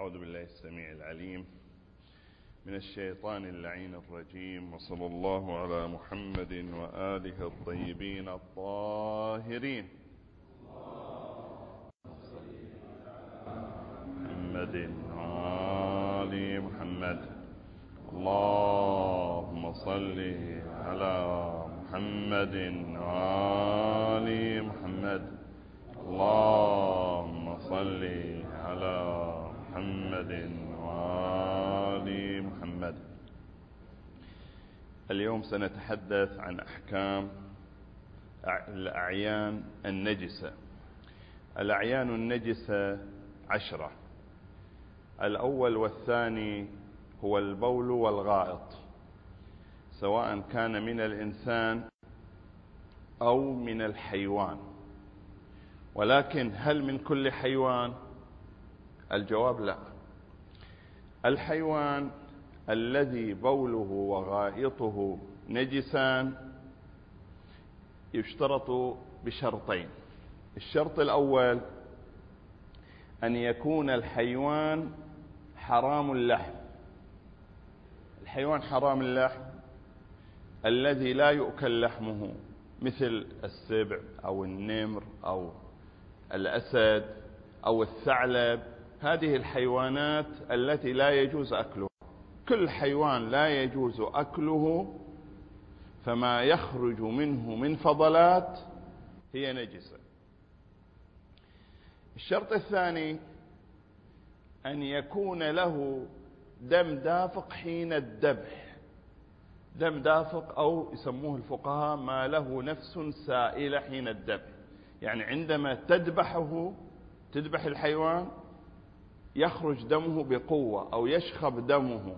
أعوذ بالله السميع العليم من الشيطان اللعين الرجيم، وصلى الله على محمد وآله الطيبين الطاهرين. محمد وآل محمد. اللهم صل على محمد وآل محمد. اللهم صل على محمد وآل محمد. اليوم سنتحدث عن أحكام الأعيان النجسة. الأعيان النجسة 10. الأول والثاني هو البول والغائط، سواء كان من الإنسان أو من الحيوان. ولكن هل من كل حيوان؟ الجواب لا. الحيوان الذي بوله وغائطه نجسان يشترط بشرطين. الشرط الأول أن يكون الحيوان حرام اللحم. الحيوان حرام اللحم الذي لا يؤكل لحمه، مثل السبع أو النمر أو الأسد أو الثعلب. هذه الحيوانات التي لا يجوز أكلها. كل حيوان لا يجوز أكله، فما يخرج منه من فضلات هي نجسة. الشرط الثاني أن يكون له دم دافق حين الذبح. دم دافق، أو يسموه الفقهاء ما له نفس سائلة حين الذبح، يعني عندما تذبح الحيوان يخرج دمه بقوة أو يشخب دمه،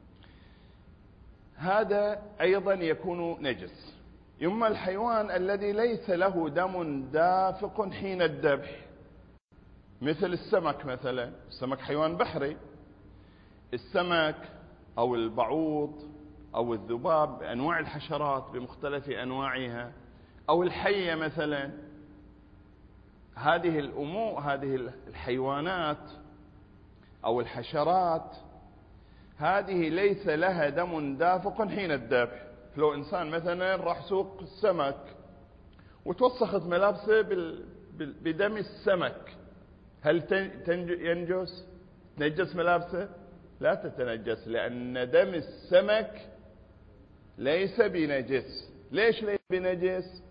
هذا أيضا يكون نجس. يما الحيوان الذي ليس له دم دافق حين الذبح، مثل السمك مثلا. السمك حيوان بحري. السمك أو البعوض أو الذباب بأنواع الحشرات بمختلف أنواعها، أو الحية مثلا. هذه الحيوانات أو الحشرات هذه ليس لها دم دافق حين الذبح. لو إنسان مثلا راح سوق السمك وتوسخت ملابسه بدم السمك، هل ينجس؟ تنجس ملابسه؟ لا تتنجس، لأن دم السمك ليس بنجس. ليش ليس بنجس؟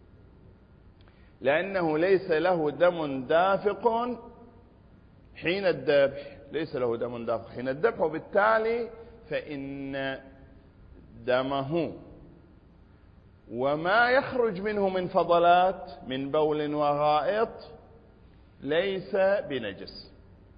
لأنه ليس له دم دافق حين الذبح. ليس له دم دافق حين الذبح، وبالتالي فإن دمه وما يخرج منه من فضلات من بول وغائط ليس بنجس.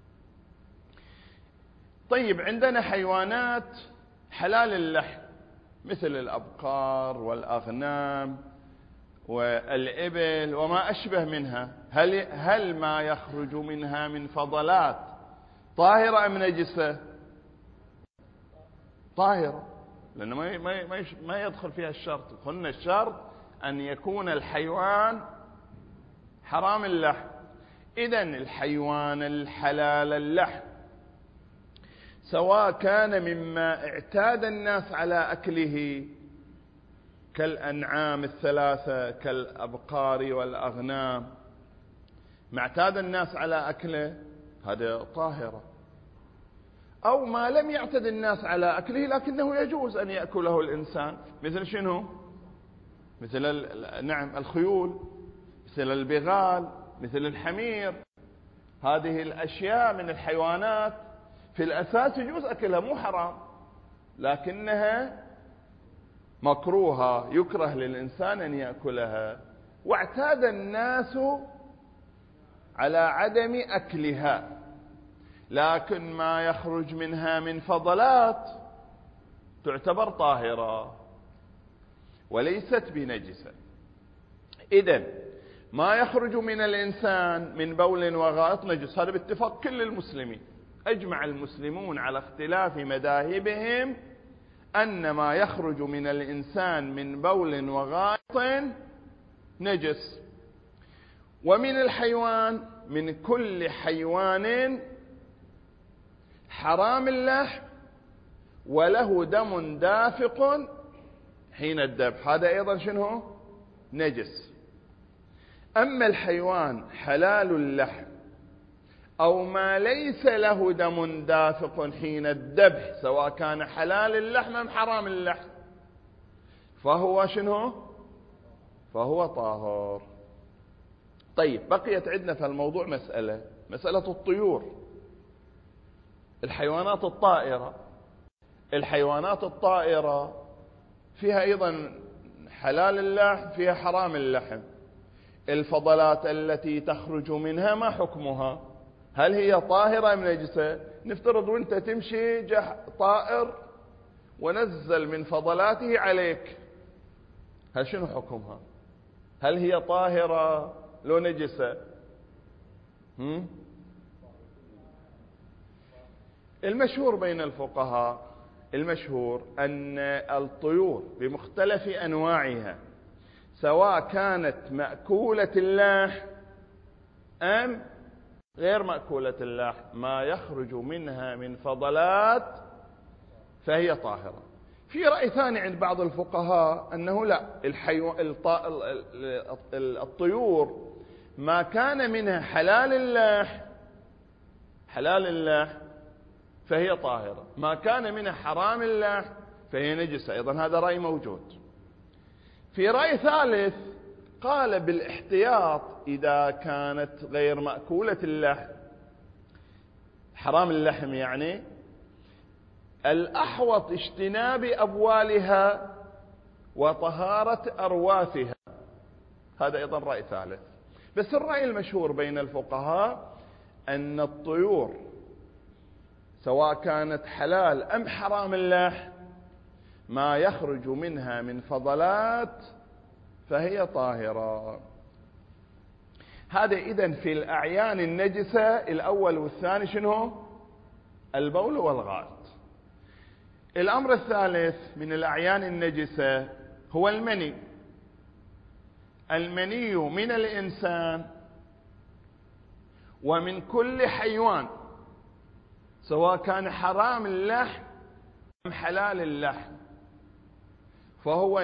طيب، عندنا حيوانات حلال اللحم مثل الأبقار والأغنام والإبل وما أشبه منها. هل ما يخرج منها من فضلات طاهرة أم نجسة؟ طاهرة، لأنه ما يدخل فيها الشرط. قلنا الشرط أن يكون الحيوان حرام اللحم. إذن الحيوان الحلال اللحم، سواء كان مما اعتاد الناس على أكله كالأنعام الثلاثة كالأبقار والأغنام، ما اعتاد الناس على أكله، هذا طاهرة. أو ما لم يعتد الناس على أكله لكنه يجوز أن يأكله الإنسان، مثل شنو؟ مثل الخيول، مثل البغال، مثل الحمير. هذه الأشياء من الحيوانات في الأساس يجوز أكلها، مو حرام، لكنها مكروهة، يكره للإنسان أن يأكلها، واعتاد الناس على عدم أكلها. لكن ما يخرج منها من فضلات تعتبر طاهرة وليست بنجسة. إذن ما يخرج من الإنسان من بول وغائط نجس، هذا باتفاق كل المسلمين. أجمع المسلمون على اختلاف مذاهبهم أن ما يخرج من الإنسان من بول وغائط نجس. ومن الحيوان، من كل حيوان حرام اللحم وله دم دافق حين الذبح، هذا أيضا شنو؟ نجس. أما الحيوان حلال اللحم أو ما ليس له دم دافق حين الذبح، سواء كان حلال اللحم أم حرام اللحم، فهو شنو؟ فهو طاهر. طيب، بقيت عندنا في الموضوع مسألة الطيور، الحيوانات الطائرة. الحيوانات الطائرة فيها أيضا حلال اللحم، فيها حرام اللحم. الفضلات التي تخرج منها ما حكمها؟ هل هي طاهرة أم نجسة؟ نفترض وانت تمشي طائر ونزل من فضلاته عليك، هل شنو حكمها؟ هل هي طاهرة لو نجسة؟ المشهور بين الفقهاء، المشهور أن الطيور بمختلف أنواعها سواء كانت مأكولة اللحم أم غير مأكولة اللحم، ما يخرج منها من فضلات فهي طاهرة. في رأي ثاني عند بعض الفقهاء أنه لا، الطيور ما كان منها حلال اللحم فهي طاهرة، ما كان منها حرام اللحم فهي نجسة. أيضا هذا رأي موجود. في رأي ثالث قال بالاحتياط، إذا كانت غير مأكولة اللحم حرام اللحم، يعني الأحوط اجتناب أبوالها وطهارة أرواثها. هذا أيضا رأي ثالث. بس الرأي المشهور بين الفقهاء أن الطيور سواء كانت حلال أم حرام اللحم ما يخرج منها من فضلات فهي طاهرة. هذا إذن في الأعيان النجسة الأول والثاني شنو؟ البول والغائط. الأمر الثالث من الأعيان النجسة هو المني. المني من الإنسان ومن كل حيوان سواء كان حرام اللحم أم حلال اللحم فهو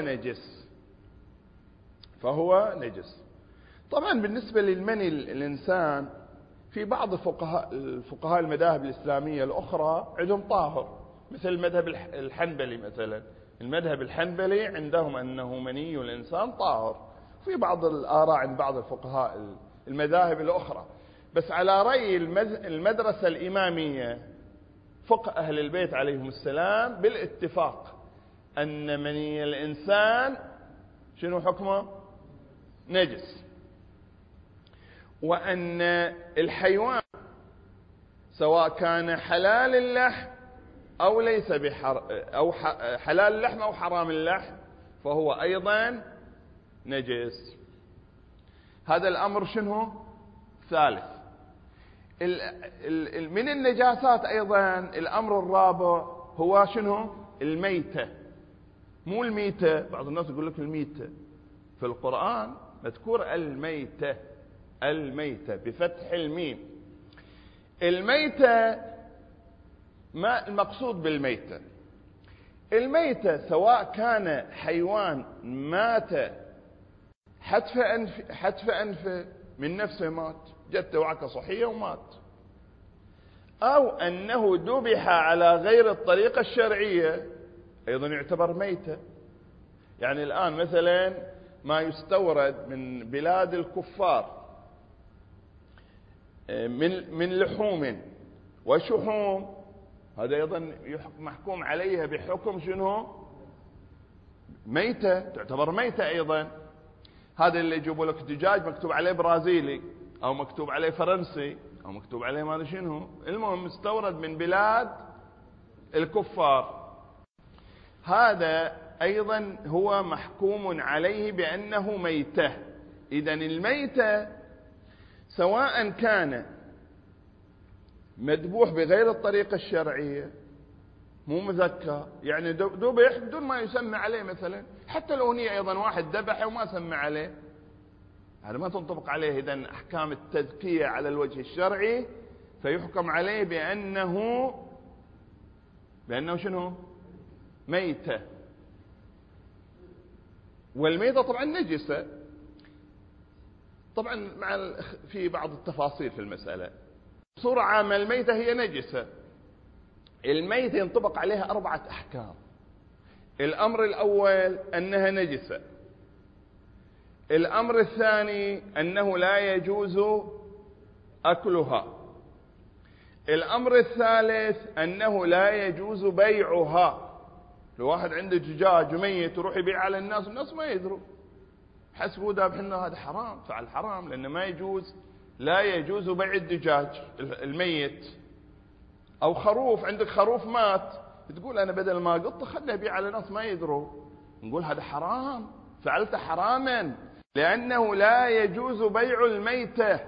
نجس. طبعا بالنسبة للمني الإنسان في بعض الفقهاء المذاهب الإسلامية الأخرى عندهم طاهر، مثل المذهب الحنبلي مثلا. المذهب الحنبلي عندهم أنه مني الإنسان طاهر. في بعض الآراء عند بعض الفقهاء المذاهب الأخرى، بس على رأي المدرسة الإمامية فقه أهل البيت عليهم السلام بالاتفاق أن مني الإنسان شنو حكمه؟ نجس. وأن الحيوان سواء كان حلال اللحم أو ليس أو حلال اللحم أو حرام اللحم فهو أيضا نجس. هذا الأمر شنو؟ ثالث. من النجاسات أيضا الأمر الرابع هو شنو؟ الميتة. مو الميتة، بعض الناس يقول لك الميتة، في القرآن مذكور الميتة بفتح الميم. الميتة، ما المقصود بالميتة؟ الميتة سواء كان حيوان مات حتف أنف من نفسه مات، جت وعكة صحية ومات، أو أنه ذبح على غير الطريقة الشرعية أيضا يعتبر ميتة. يعني الآن مثلا ما يستورد من بلاد الكفار من لحوم وشحوم، هذا أيضا محكوم عليها بحكم شنو؟ ميتة، تعتبر ميتة أيضا. هذا اللي يجيبوا لك دجاج مكتوب عليه برازيلي أو مكتوب عليه فرنسي أو مكتوب عليه ما أدري شنو، المهم مستورد من بلاد الكفار، هذا أيضا هو محكوم عليه بأنه ميتة. إذن الميتة سواء كان مذبوح بغير الطريقة الشرعية، مو مذكى، يعني ذبح بدون ما يسمى عليه مثلا، حتى الأغنية أيضا واحد ذبح وما سمى عليه، هذا ما تنطبق عليه إذن أحكام التذكية على الوجه الشرعي، فيحكم عليه بأنه بأنه شنو؟ ميتة. والميتة طبعا نجسة، طبعا في بعض التفاصيل في المسألة. بصورة عامة الميتة هي نجسة. الميتة ينطبق عليها 4 أحكام. الأمر الأول أنها نجسة. الأمر الثاني أنه لا يجوز أكلها. الأمر الثالث أنه لا يجوز بيعها. لو واحد عنده دجاج ميت يروح يبيع على الناس ما يدروا، حسبوا ذابحنا هذا حرام، فعل حرام، لأنه ما يجوز، لا يجوز بيع الدجاج الميت. أو خروف، عندك خروف مات، تقول أنا بدل ما قطه خليه يبيع على ناس ما يدروا، نقول هذا حرام، فعلت حراما، لأنه لا يجوز بيع الميتة.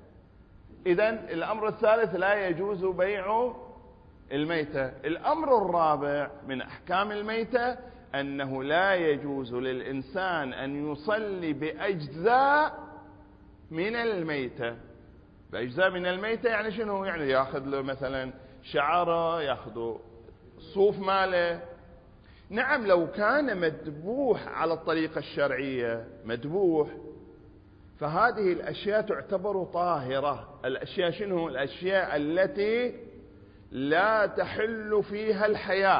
إذن الأمر الثالث لا يجوز بيع الميتة. الأمر الرابع من أحكام الميتة أنه لا يجوز للإنسان أن يصلي بأجزاء من الميتة. بأجزاء من الميتة يعني شنو؟ يعني يأخذ له مثلا شعره، يأخذ صوف ماله. نعم لو كان مذبوح على الطريقة الشرعية، مذبوح، فهذه الأشياء تعتبر طاهرة. الأشياء شنو؟ الأشياء التي لا تحل فيها الحياة.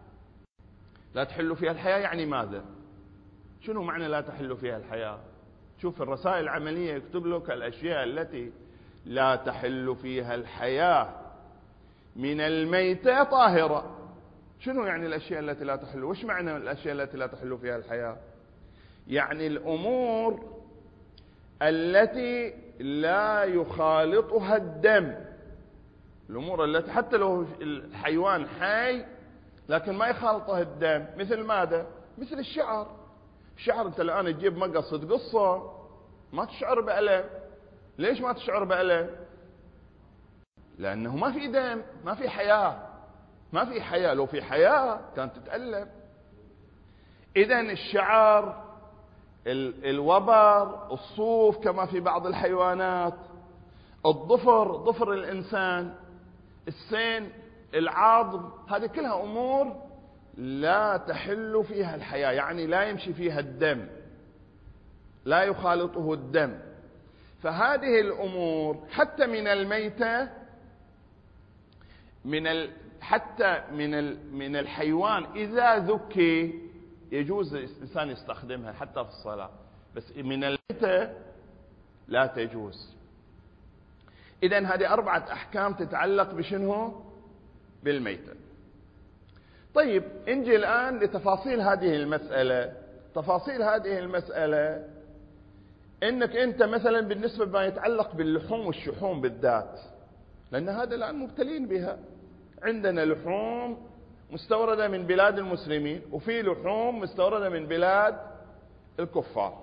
لا تحل فيها الحياة يعني ماذا؟ شنو معنى لا تحل فيها الحياة؟ شوف الرسائل العملية يكتب لك الأشياء التي لا تحل فيها الحياة من الميتة طاهرة. شنو يعني الأشياء التي لا تحل؟ وش معنى الأشياء التي لا تحل فيها الحياة؟ يعني الأمور التي لا يخالطها الدم. الأمور التي حتى لو الحيوان حي لكن ما يخالطه الدم. مثل ماذا؟ مثل الشعر. الشعر أنت الآن تجيب مقص تقصه ما تشعر بألم. ليش ما تشعر بألم؟ لأنه ما في دم، ما في حياة، ما في حياة. لو في حياة كانت تتألم. إذن الشعر، الوبر، الصوف كما في بعض الحيوانات، الظفر، ظفر الإنسان، السن، العظم، هذه كلها أمور لا تحل فيها الحياة، يعني لا يمشي فيها الدم، لا يخالطه الدم. فهذه الأمور حتى من الميتة، حتى من الحيوان إذا ذكي يجوز الإنسان يستخدمها حتى في الصلاة، بس من الميتة لا تجوز. إذن هذه 4 أحكام تتعلق بشنو؟ بالميتة. طيب نجي الآن لتفاصيل هذه المسألة. تفاصيل هذه المسألة إنك أنت مثلا بالنسبة ما يتعلق باللحوم والشحوم بالذات، لأن هذا الآن مبتلين بها. عندنا لحوم مستوردة من بلاد المسلمين، وفي لحوم مستوردة من بلاد الكفار.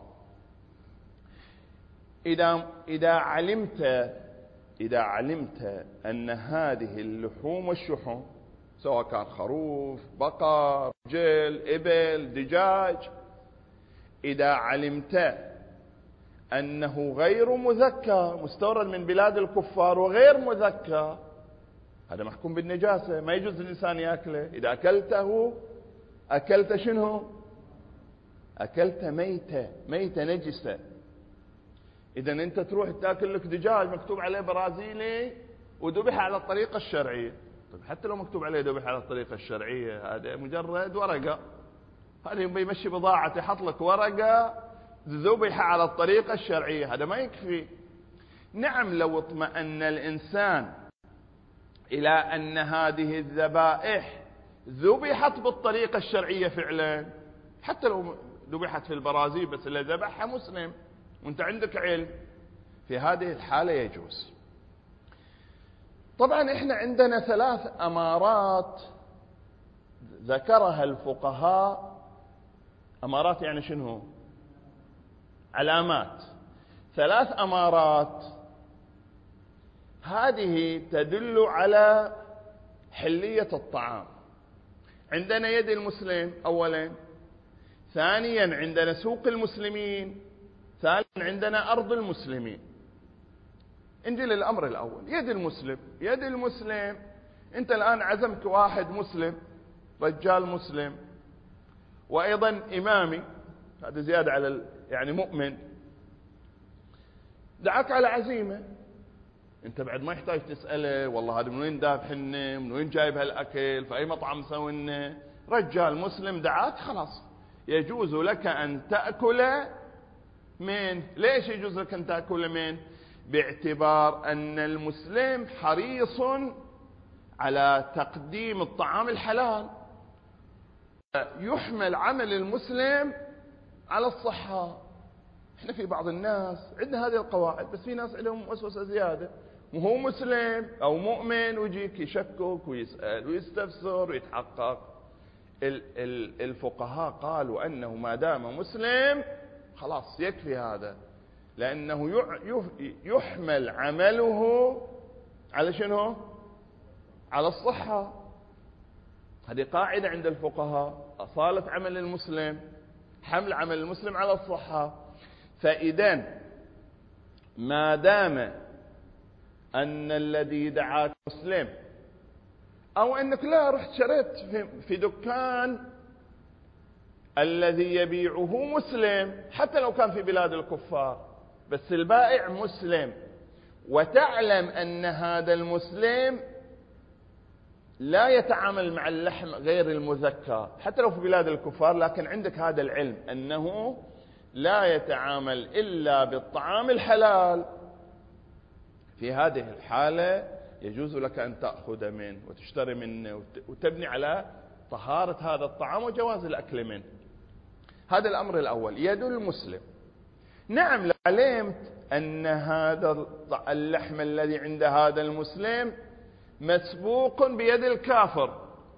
إذا علمت أن هذه اللحوم والشحوم سواء كان خروف، بقر، جل، إبل، دجاج، إذا علمت أنه غير مذكى، مستورد من بلاد الكفار وغير مذكى، هذا محكوم بالنجاسة، ما يجوز الإنسان يأكله. إذا أكلته أكلت شنو؟ أكلت ميتة نجسة. إذا أنت تروح تأكل لك دجاج مكتوب عليه برازيلي وذبح على الطريقة الشرعية. طيب حتى لو مكتوب عليه ذبح على الطريقة الشرعية، هذا مجرد ورقة، هذا بيمشي بضاعة، يحط لك ورقة ذبح على الطريقة الشرعية، هذا ما يكفي. نعم لو اطمأن الإنسان إلى أن هذه الذبائح ذبحت بالطريقة الشرعية فعلا، حتى لو ذبحت في البرازيل بس اللي ذبحها مسلم وانت عندك علم، في هذه الحالة يجوز. طبعا احنا عندنا 3 أمارات ذكرها الفقهاء. أمارات يعني شنو؟ علامات. 3 أمارات هذه تدل على حلية الطعام. عندنا يد المسلم أولا، ثانيا عندنا سوق المسلمين، ثالثا عندنا أرض المسلمين. نجي للأمر الأول، يد المسلم. يد المسلم أنت الآن عزمك واحد مسلم، رجال مسلم، وأيضا إمامي، هذا زيادة على يعني مؤمن، دعاك على عزيمة، أنت بعد ما يحتاج تسأله والله هذا من وين دافحنا، من وين جايب هالأكل، في أي مطعم مسوينا، رجال مسلم دعاك، خلاص يجوز لك أن تأكل من. ليش يجوز لك أن تأكل من؟ باعتبار أن المسلم حريص على تقديم الطعام الحلال، يحمل عمل المسلم على الصحة. احنا في بعض الناس عندنا هذه القواعد، بس في ناس عندهم وسوسة زيادة، وهو مسلم أو مؤمن ويجيك يشكك ويسأل ويستفسر ويتحقق. الفقهاء قالوا أنه ما دام مسلم خلاص يكفي هذا، لأنه يحمل عمله على شنو؟ على الصحة. هذه قاعدة عند الفقهاء، أصالة عمل المسلم، حمل عمل المسلم على الصحة. فإذا ما دام أن الذي دعاك مسلم، أو أنك لا رحت شريت في دكان الذي يبيعه مسلم، حتى لو كان في بلاد الكفار، بس البائع مسلم، وتعلم أن هذا المسلم لا يتعامل مع اللحم غير المذكى حتى لو في بلاد الكفار، لكن عندك هذا العلم أنه لا يتعامل إلا بالطعام الحلال، في هذه الحالة يجوز لك أن تأخذ منه وتشتري منه وتبني على طهارة هذا الطعام وجواز الأكل منه. هذا الأمر الأول، يد المسلم. نعم، لو علمت أن هذا اللحم الذي عند هذا المسلم مسبوق بيد الكافر،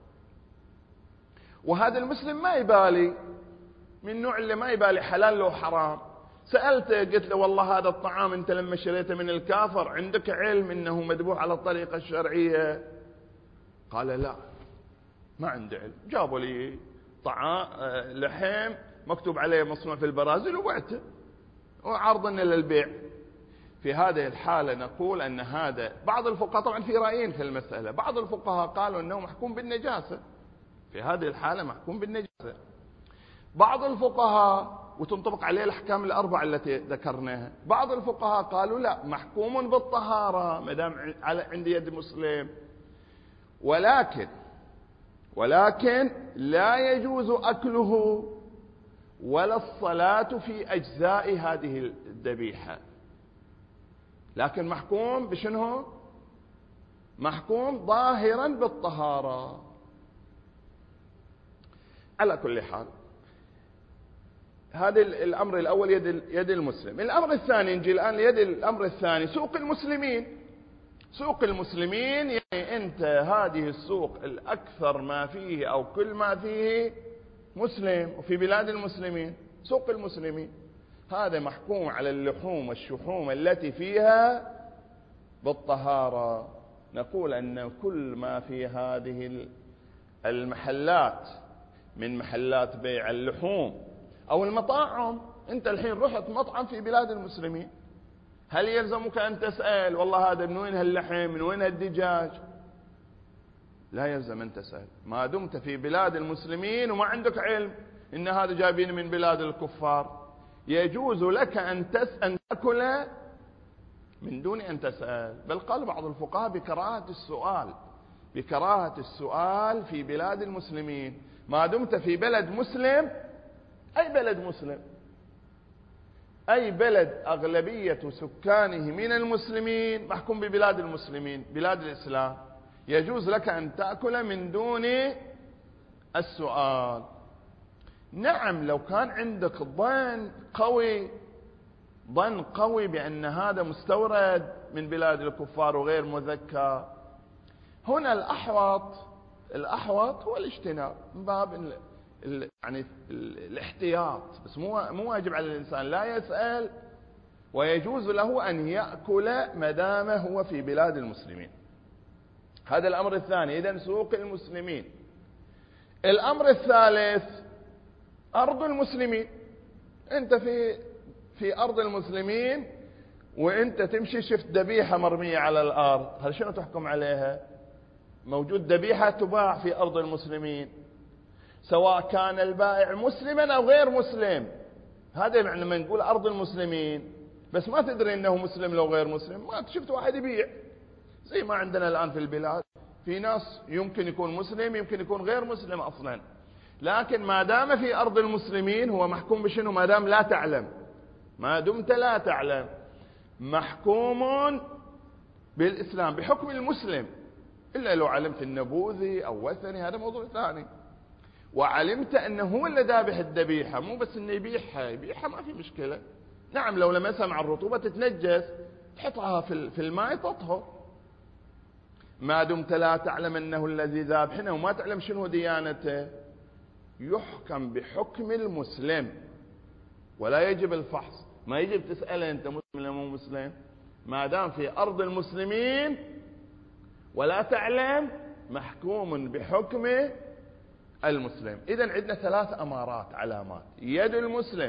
وهذا المسلم ما يبالي، من النوع اللي ما يبالي حلال لو حرام، سألته قلت له والله هذا الطعام أنت لما شريته من الكافر عندك علم أنه مذبوح على الطريقة الشرعية؟ قال لا، ما عندي علم. جابوا لي طعام لحم مكتوب عليه مصنوع في البرازيل وبعته وعرضا للبيع. في هذه الحالة نقول أن هذا، بعض الفقهاء طبعا في رأيين في المسألة، بعض الفقهاء قالوا أنه محكوم بالنجاسة، في هذه الحالة محكوم بالنجاسة. بعض الفقهاء، وتنطبق عليه الأحكام الأربعة التي ذكرناها، بعض الفقهاء قالوا لا، محكوم بالطهارة ما دام عند يد مسلم، ولكن لا يجوز أكله ولا الصلاة في أجزاء هذه الذبيحة، لكن محكوم بشنو؟ محكوم ظاهرا بالطهارة. على كل حال هذا الأمر الأول، يد المسلم. الأمر الثاني، نجي الآن ليد الأمر الثاني، سوق المسلمين. سوق المسلمين يعني أنت هذه السوق الأكثر ما فيه أو كل ما فيه مسلم، وفي بلاد المسلمين سوق المسلمين، هذا محكوم على اللحوم والشحوم التي فيها بالطهارة. نقول أن كل ما في هذه المحلات من محلات بيع اللحوم أو المطاعم، أنت الحين رحت مطعم في بلاد المسلمين، هل يلزمك أن تسأل والله هذا من وين هاللحم، من وين هالدجاج؟ لا يلزم أن تسأل، ما دمت في بلاد المسلمين وما عندك علم إن هذا جايبين من بلاد الكفار، يجوز لك أن تأكل من دون أن تسأل. بل قال بعض الفقهاء بكراهة السؤال في بلاد المسلمين، ما دمت في بلد مسلم، أي بلد مسلم، أي بلد أغلبية سكانه من المسلمين، محكوم ببلاد المسلمين، بلاد الإسلام، يجوز لك أن تأكل من دون السؤال. نعم، لو كان عندك ظن قوي بأن هذا مستورد من بلاد الكفار وغير مذكى، هنا الأحوط هو الاجتناب من باب يعني الاحتياط، بس مو واجب على الإنسان لا يسأل، ويجوز له أن يأكل ما دام هو في بلاد المسلمين. هذا الأمر الثاني، إذن سوق المسلمين. الأمر الثالث، أرض المسلمين. أنت في أرض المسلمين وأنت تمشي شفت ذبيحة مرمية على الأرض، هل شنو تحكم عليها؟ موجود ذبيحة تباع في أرض المسلمين، سواء كان البائع مسلما أو غير مسلم. هذا يعني لما نقول أرض المسلمين بس ما تدري أنه مسلم لو غير مسلم. ما شفت واحد يبيع، زي ما عندنا الآن في البلاد في ناس يمكن يكون مسلم يمكن يكون غير مسلم أصلا، لكن ما دام في أرض المسلمين هو محكوم بشنو؟ ما دام لا تعلم، ما دمت لا تعلم محكوم بالإسلام بحكم المسلم، إلا لو علمت أنه بوذي أو وثني هذا موضوع ثاني، وعلمت أنه هو اللي ذابح الذبيحة، مو بس أنه يبيعها ما في مشكلة. نعم لو لمسها مع الرطوبة تتنجس، تحطها في الماء تطهر. ما دمت لا تعلم أنه الذي ذابحنا وما تعلم شنو ديانته، يحكم بحكم المسلم ولا يجب الفحص. ما يجب تسأله أنت مسلم أو مو مسلم، ما دام في أرض المسلمين ولا تعلم محكوم بحكم المسلم. إذن عندنا 3 أمارات علامات: يد المسلم،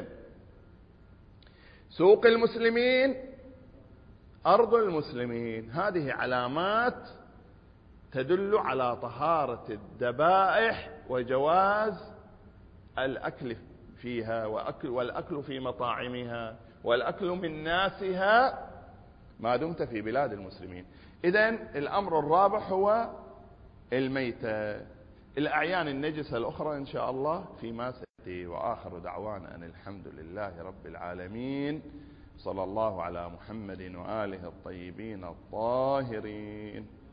سوق المسلمين، أرض المسلمين. هذه علامات تدل على طهارة الذبائح وجواز الأكل فيها والأكل في مطاعمها والأكل من ناسها ما دمت في بلاد المسلمين. إذن الأمر الرابع هو الميتة. الأعيان النجسة الأخرى إن شاء الله فيما سيأتي. وآخر دعوانا أن الحمد لله رب العالمين، صلى الله على محمد وآله الطيبين الطاهرين.